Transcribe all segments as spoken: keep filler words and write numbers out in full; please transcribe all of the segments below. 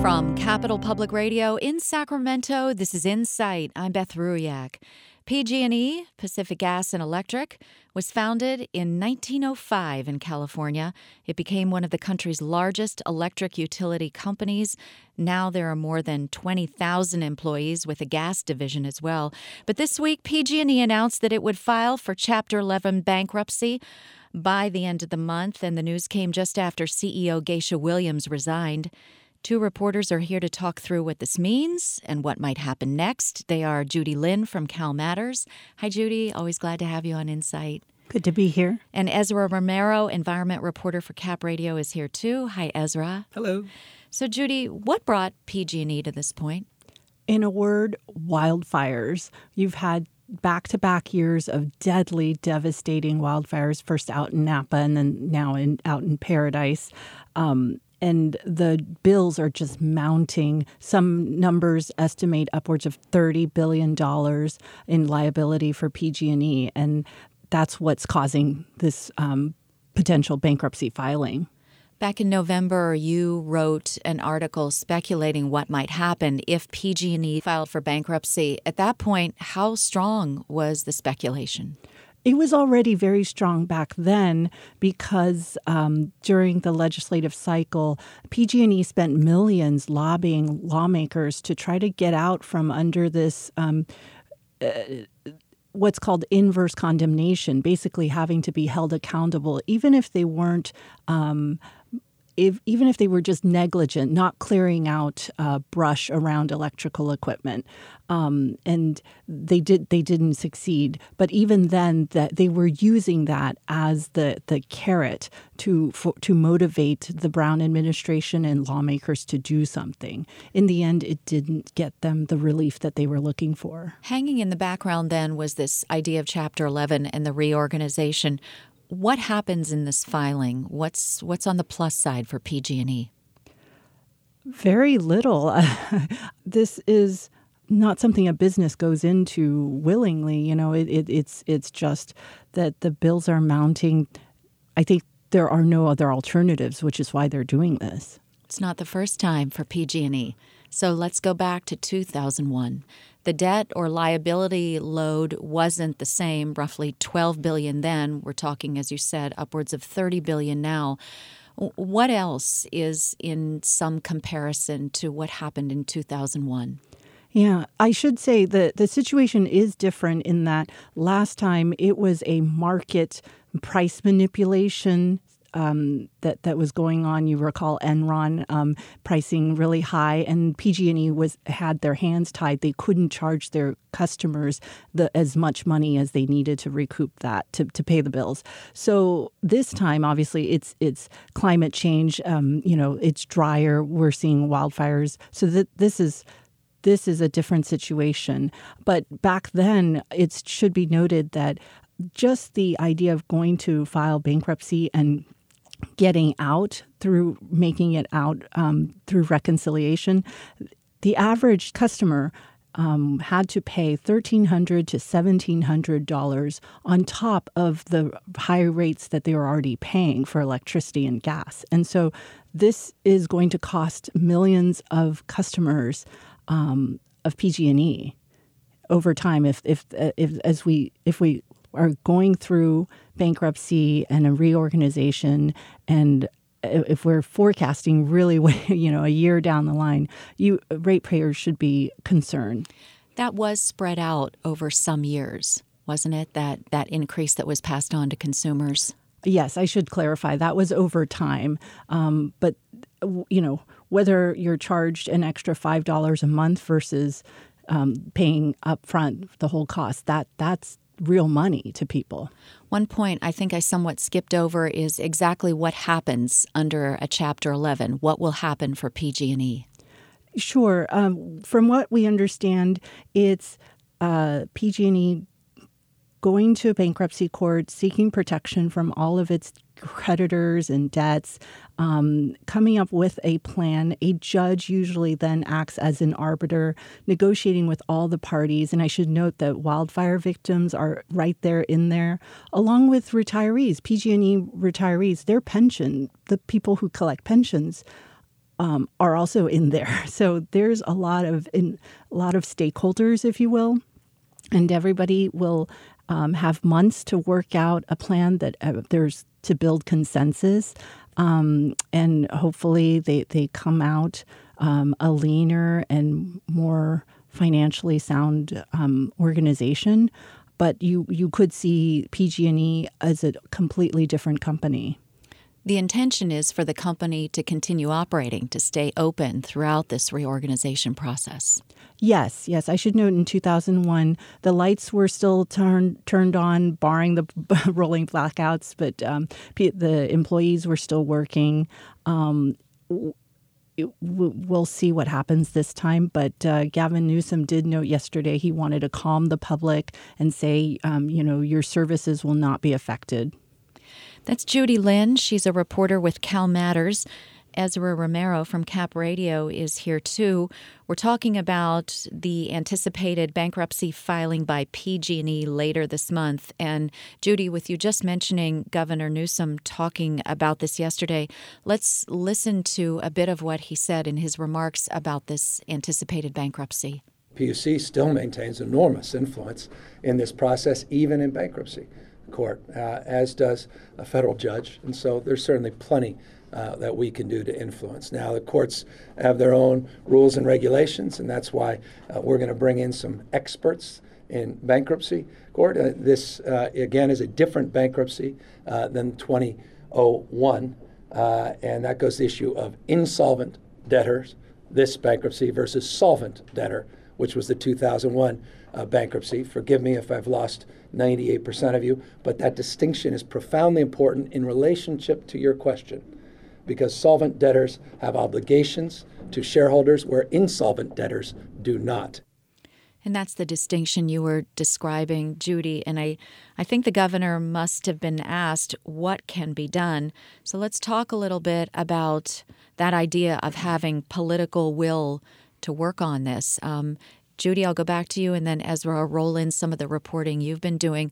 From Capital Public Radio in Sacramento, this is Insight. I'm Beth Ruyak. P G and E, Pacific Gas and Electric, was founded in nineteen oh five in California. It became one of the country's largest electric utility companies. Now there are more than twenty thousand employees with a gas division as well. But this week, P G and E announced that it would file for Chapter eleven bankruptcy by the end of the month, and the news came just after C E O Geisha Williams resigned. Two reporters are here to talk through what this means and what might happen next. They are Judy Lin from Cal Matters. Hi, Judy. Always glad to have you on Insight. Good to be here. And Ezra Romero, environment reporter for Cap Radio, is here too. Hi, Ezra. Hello. So, Judy, what brought P G and E to this point? In a word, wildfires. You've had back-to-back years of deadly, devastating wildfires, first out in Napa and then now in out in Paradise. Um, And the bills are just mounting. Some numbers estimate upwards of thirty billion dollars in liability for P G and E, and that's what's causing this um, potential bankruptcy filing. Back in November, you wrote an article speculating what might happen if P G and E filed for bankruptcy. At that point, how strong was the speculation? It was already very strong back then because um, during the legislative cycle, P G and E spent millions lobbying lawmakers to try to get out from under this um, uh, what's called inverse condemnation, basically having to be held accountable, even if they weren't um, If, even if they were just negligent, not clearing out uh, brush around electrical equipment, um, and they did they didn't succeed. But even then, that they were using that as the the carrot to for, to motivate the Brown administration and lawmakers to do something. In the end, it didn't get them the relief that they were looking for. Hanging in the background then was this idea of Chapter eleven and the reorganization. What happens in this filing? What's what's on the plus side for P G and E? Very little. This is not something a business goes into willingly. You know, it, it, it's it's just that the bills are mounting. I think there are no other alternatives, which is why they're doing this. It's not the first time for P G and E. So let's go back to two thousand one. The debt or liability load wasn't the same, roughly twelve billion dollars then. We're talking, as you said, upwards of thirty billion dollars now. What else is in some comparison to what happened in two thousand one? Yeah, I should say that the situation is different in that last time it was a market price manipulation Um, that, that was going on. You recall Enron um, pricing really high, and P G and E was had their hands tied. They couldn't charge their customers the, as much money as they needed to recoup that, to, to pay the bills. So this time, obviously, it's it's climate change. Um, you know, it's drier. We're seeing wildfires. So that this is this is a different situation. But back then, it should be noted that just the idea of going to file bankruptcy and getting out through making it out um, through reconciliation, the average customer um, had to pay thirteen hundred dollars to seventeen hundred dollars on top of the high rates that they were already paying for electricity and gas. And so this is going to cost millions of customers um, of P G and E over time if, if, if as we if we are going through bankruptcy and a reorganization, and if we're forecasting really, you know, a year down the line, you ratepayers should be concerned. That was spread out over some years, wasn't it? That that increase that was passed on to consumers. Yes, I should clarify. That was over time. Um, but, you know, whether you're charged an extra five dollars a month versus um, paying up front the whole cost, that that's real money to people. One point I think I somewhat skipped over is exactly what happens under a Chapter eleven. What will happen for P G and E? Sure. Um, from what we understand, it's uh, P G and E going to bankruptcy court, seeking protection from all of its creditors and debts, um, coming up with a plan. A judge usually then acts as an arbiter, negotiating with all the parties. And I should note that wildfire victims are right there in there, along with retirees, P G and E retirees. Their pension, the people who collect pensions, um, are also in there. So there's a lot of in, a lot of stakeholders, if you will, and everybody will um, have months to work out a plan that uh, there's to build consensus, um, and hopefully they they come out um, a leaner and more financially sound um, organization. But you you could see P G and E as a completely different company. The intention is for the company to continue operating, to stay open throughout this reorganization process. Yes, yes. I should note in two thousand one, the lights were still turned turned on, barring the rolling blackouts, but um, the employees were still working. Um, it, we'll see what happens this time, but uh, Gavin Newsom did note yesterday he wanted to calm the public and say, um, you know, your services will not be affected. That's Judy Lin. She's a reporter with Cal Matters. Ezra Romero from Cap Radio is here, too. We're talking about the anticipated bankruptcy filing by P G and E later this month. And, Judy, with you just mentioning Governor Newsom talking about this yesterday, let's listen to a bit of what he said in his remarks about this anticipated bankruptcy. P U C still maintains enormous influence in this process, even in bankruptcy court, uh, as does a federal judge. And so there's certainly plenty uh, that we can do to influence. Now, the courts have their own rules and regulations, and that's why uh, we're going to bring in some experts in bankruptcy court. Uh, this, uh, again, is a different bankruptcy uh, than twenty oh one, uh, and that goes to the issue of insolvent debtors, this bankruptcy, versus solvent debtor, which was the two thousand one uh, bankruptcy. Forgive me if I've lost ninety-eight percent of you, but that distinction is profoundly important in relationship to your question, because solvent debtors have obligations to shareholders where insolvent debtors do not. And that's the distinction you were describing, Judy. And I, I think the governor must have been asked what can be done. So let's talk a little bit about that idea of having political will to work on this. Um, Judy, I'll go back to you, and then Ezra, I'll roll in some of the reporting you've been doing.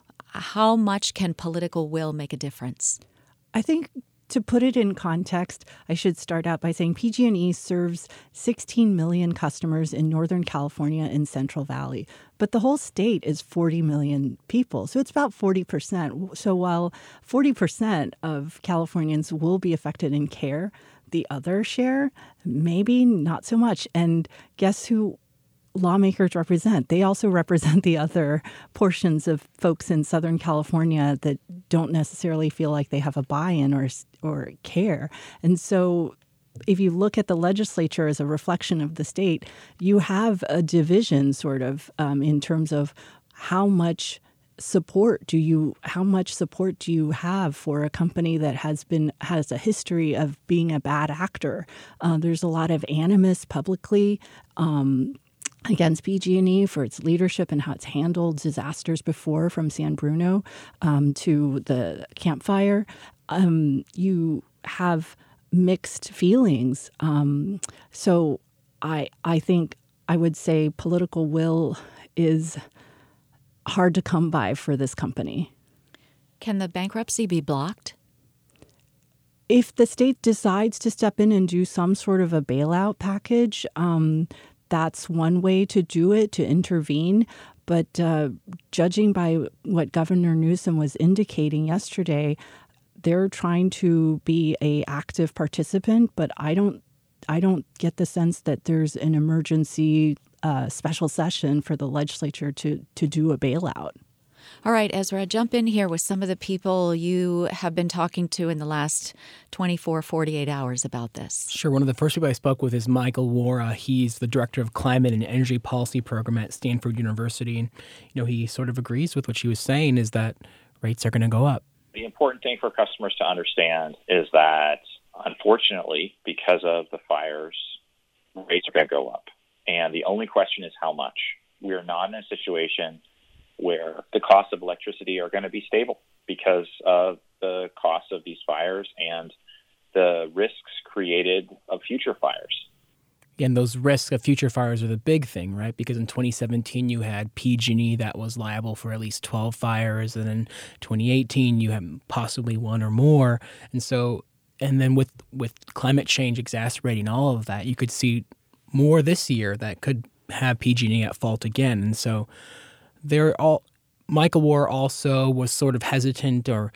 How much can political will make a difference? I think to put it in context, I should start out by saying P G and E serves sixteen million customers in Northern California and Central Valley, but the whole state is forty million people, so it's about forty percent. So while forty percent of Californians will be affected in care, the other share, maybe not so much. And guess who lawmakers represent? They also represent the other portions of folks in Southern California that don't necessarily feel like they have a buy-in or or care. And so if you look at the legislature as a reflection of the state, you have a division sort of um, in terms of how much support do you how much support do you have for a company that has been has a history of being a bad actor. Uh, there's a lot of animus publicly um, against P G and E for its leadership and how it's handled disasters before, from San Bruno um, to the Camp Fire. Um, you have mixed feelings. Um, so I I think I would say political will is hard to come by for this company. Can the bankruptcy be blocked? If the state decides to step in and do some sort of a bailout package, um, that's one way to do it, to intervene. But uh, judging by what Governor Newsom was indicating yesterday, they're trying to be a active participant, but I don't I don't get the sense that there's an emergency uh, special session for the legislature to to do a bailout. All right, Ezra, jump in here with some of the people you have been talking to in the last twenty-four, forty-eight hours about this. Sure. One of the first people I spoke with is Michael Wara. He's the director of climate and energy policy program at Stanford University. And, you know, he sort of agrees with what she was saying, is that rates are going to go up. The important thing for customers to understand is that, unfortunately, because of the fires, rates are going to go up. And the only question is how much. We are not in a situation where the costs of electricity are going to be stable because of the cost of these fires and the risks created of future fires. And those risks of future fires are the big thing, right? Because in twenty seventeen, you had P G and E that was liable for at least twelve fires. And in twenty eighteen, you had possibly one or more. And so and then with, with climate change exacerbating all of that, you could see more this year that could have P G and E at fault again. And so they're all Michael Warra also was sort of hesitant or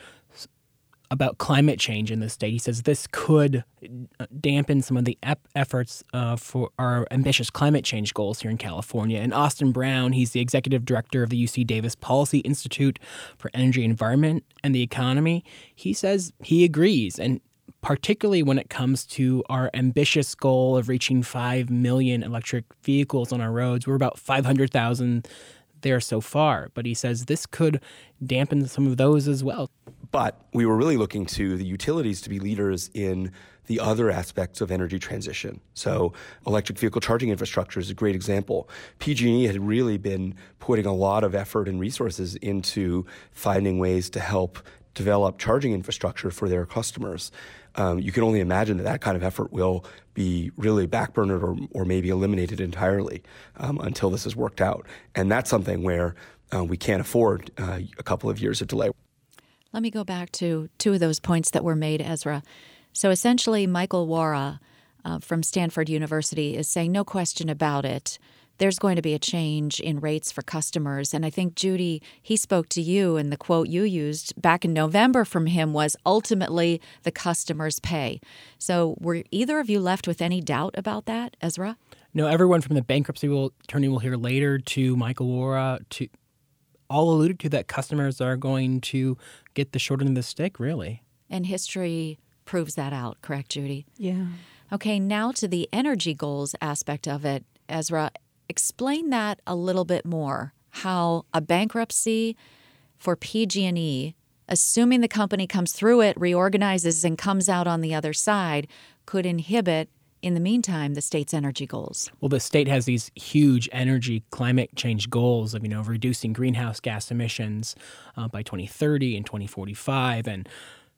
about climate change in the state. He says this could dampen some of the ep- efforts uh, for our ambitious climate change goals here in California. And Austin Brown, he's the executive director of the U C Davis Policy Institute for Energy, Environment, and the Economy. He says he agrees, and particularly when it comes to our ambitious goal of reaching five million electric vehicles on our roads. We're about five hundred thousand there so far, but he says this could dampen some of those as well. But we were really looking to the utilities to be leaders in the other aspects of energy transition. So electric vehicle charging infrastructure is a great example. P G and E had really been putting a lot of effort and resources into finding ways to help develop charging infrastructure for their customers. Um, you can only imagine that that kind of effort will be really backburnered or, or maybe eliminated entirely um, until this is worked out. And that's something where uh, we can't afford uh, a couple of years of delay. Let me go back to two of those points that were made, Ezra. So essentially, Michael Warra uh, from Stanford University is saying, no question about it, there's going to be a change in rates for customers. And I think, Judy, he spoke to you, and the quote you used back in November from him was, ultimately, the customers pay. So were either of you left with any doubt about that, Ezra? No, everyone from the bankruptcy will, attorney we'll hear later to Michael Warra to all alluded to that customers are going to get the short end of the stick, really. And history proves that out, correct, Judy? Yeah. Okay, now to the energy goals aspect of it, Ezra. Explain that a little bit more, how a bankruptcy for P G and E, assuming the company comes through it, reorganizes, and comes out on the other side, could inhibit, in the meantime, the state's energy goals. Well, the state has these huge energy climate change goals of, you know, reducing greenhouse gas emissions uh, by twenty thirty and twenty forty-five, and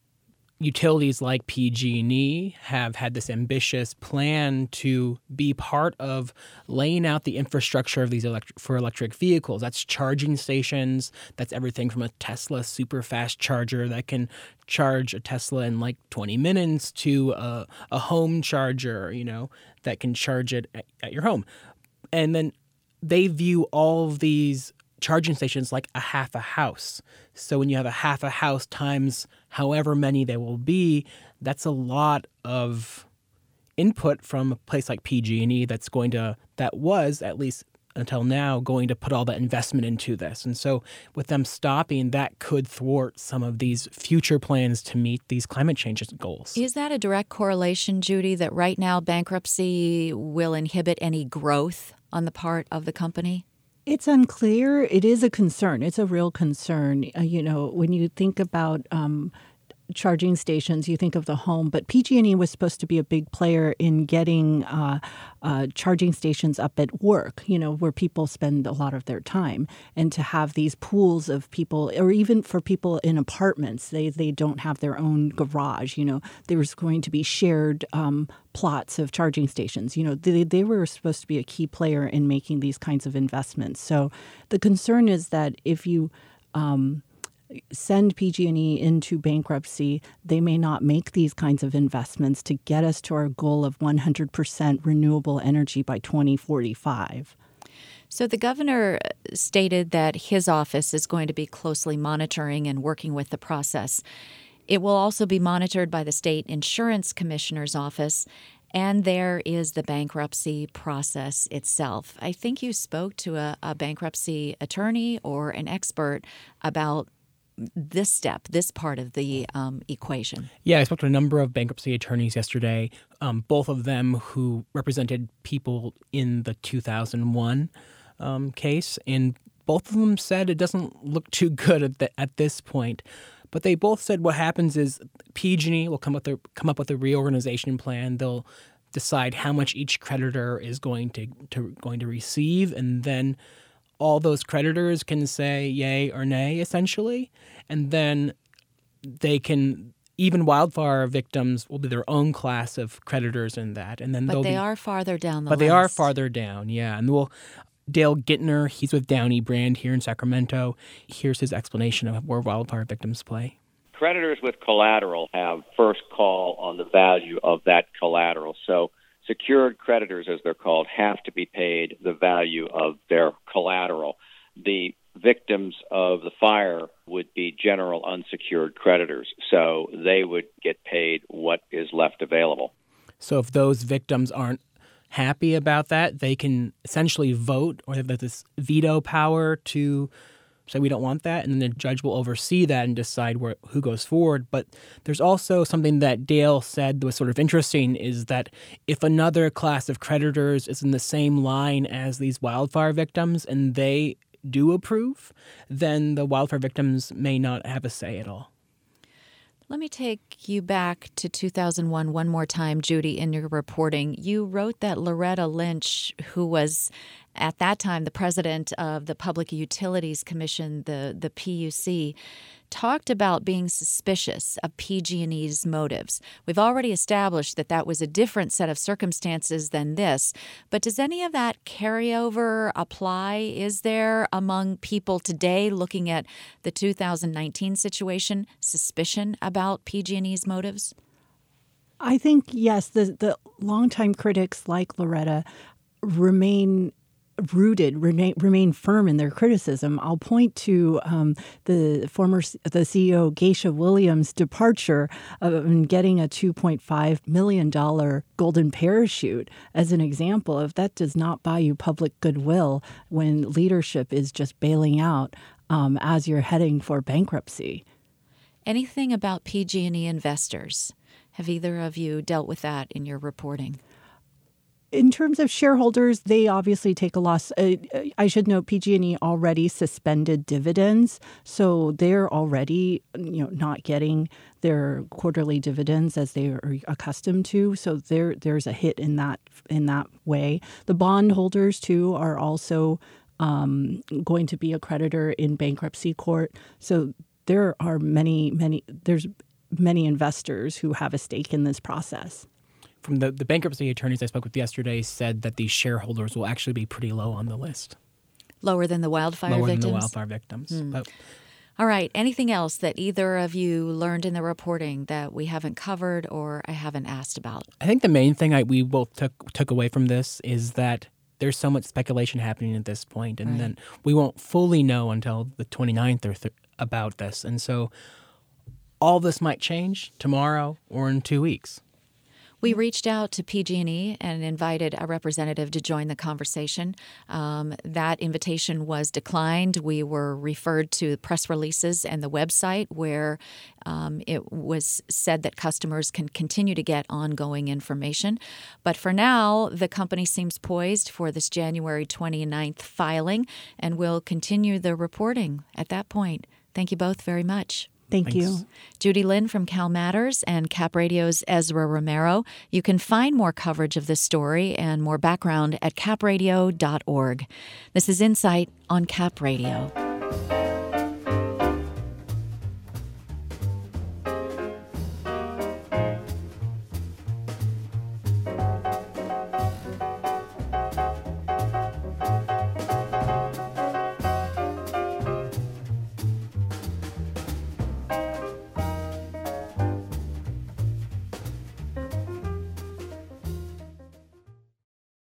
utilities like P G and E have had this ambitious plan to be part of laying out the infrastructure of these electric, for electric vehicles. That's charging stations. That's everything from a Tesla super fast charger that can charge a Tesla in like twenty minutes to a, a home charger, you know, that can charge it at, at your home. And then they view all of these charging stations like a half a house. So when you have a half a house times however many there will be, that's a lot of input from a place like P G and E that's going to, that was at least until now, going to put all that investment into this. And so with them stopping, that could thwart some of these future plans to meet these climate change goals. Is that a direct correlation, Judy, that right now bankruptcy will inhibit any growth on the part of the company? It's unclear. It is a concern. It's a real concern. Uh, you know, when you think about um, charging stations, you think of the home, but P G and E was supposed to be a big player in getting uh, uh, charging stations up at work, you know, where people spend a lot of their time. And to have these pools of people, or even for people in apartments, they, they don't have their own garage, you know, there's going to be shared um, plots of charging stations. You know, they, they were supposed to be a key player in making these kinds of investments. So the concern is that if you um, send P G and E into bankruptcy, they may not make these kinds of investments to get us to our goal of one hundred percent renewable energy by twenty forty-five. So the governor stated that his office is going to be closely monitoring and working with the process. It will also be monitored by the state insurance commissioner's office, and there is the bankruptcy process itself. I think you spoke to a, a bankruptcy attorney or an expert about this step, this part of the um, equation. Yeah, I spoke to a number of bankruptcy attorneys yesterday, um, both of them who represented people in the two thousand one um, case, and both of them said it doesn't look too good at, the, at this point. But they both said what happens is P G and E will come up, their, come up with a reorganization plan. They'll decide how much each creditor is going to, to going to receive, and then all those creditors can say yay or nay, essentially. And then they can, even wildfire victims will be their own class of creditors in that. And then But they be, are farther down the But list. they are farther down, yeah. And we'll, Dale Gittner, he's with Downey Brand here in Sacramento. Here's his explanation of where wildfire victims play. creditors with collateral have first call on the value of that collateral. So secured creditors, as they're called, have to be paid the value of their collateral. The victims of the fire would be general unsecured creditors, so they would get paid what is left available. So if those victims aren't happy about that, they can essentially vote or have this veto power to say we don't want that, and then the judge will oversee that and decide where, who goes forward. But there's also something that Dale said that was sort of interesting, is that if another class of creditors is in the same line as these wildfire victims and they do approve, then the wildfire victims may not have a say at all. Let me take you back to two thousand one one more time, Judy, in your reporting. You wrote that Loretta Lynch, who was at that time the president of the Public Utilities Commission, the, the P U C, talked about being suspicious of P G and E's motives. We've already established that that was a different set of circumstances than this, but does any of that carryover apply? Is there among people today looking at the two thousand nineteen situation suspicion about P G and E's motives? I think, yes, the, the longtime critics like Loretta remain rooted, remain, remain firm in their criticism. I'll point to um, the former the C E O Geisha Williams' departure of getting a two point five million dollars golden parachute as an example of that does not buy you public goodwill when leadership is just bailing out um, as you're heading for bankruptcy. Anything about P G and E investors? Have either of you dealt with that in your reporting? In terms of shareholders, they obviously take a loss. Uh, I should note P G and E already suspended dividends, so they're already, you know, not getting their quarterly dividends as they are accustomed to. So there, there's a hit in that in that way. The bondholders too are also um, going to be a creditor in bankruptcy court. So there are many, many. There's many investors who have a stake in this process. From the, the bankruptcy attorneys I spoke with yesterday said that these shareholders will actually be pretty low on the list. Lower than the wildfire Lower victims? than the wildfire victims. Hmm. But, All right. Anything else that either of you learned in the reporting that we haven't covered or I haven't asked about? I think the main thing I, we both took took away from this is that there's so much speculation happening at this point, and right. then we won't fully know until the twenty-ninth or th- about this. And so all this might change tomorrow or in two weeks. We reached out to P G and E and invited a representative to join the conversation. Um, that invitation was declined. We were referred to press releases and the website where um, it was said that customers can continue to get ongoing information. But for now, the company seems poised for this January twenty-ninth filing, and will continue the reporting at that point. Thank you both very much. Thank Thanks. you. Judy Lin from Cal Matters and Cap Radio's Ezra Romero. You can find more coverage of this story and more background at cap radio dot org. This is Insight on Cap Radio.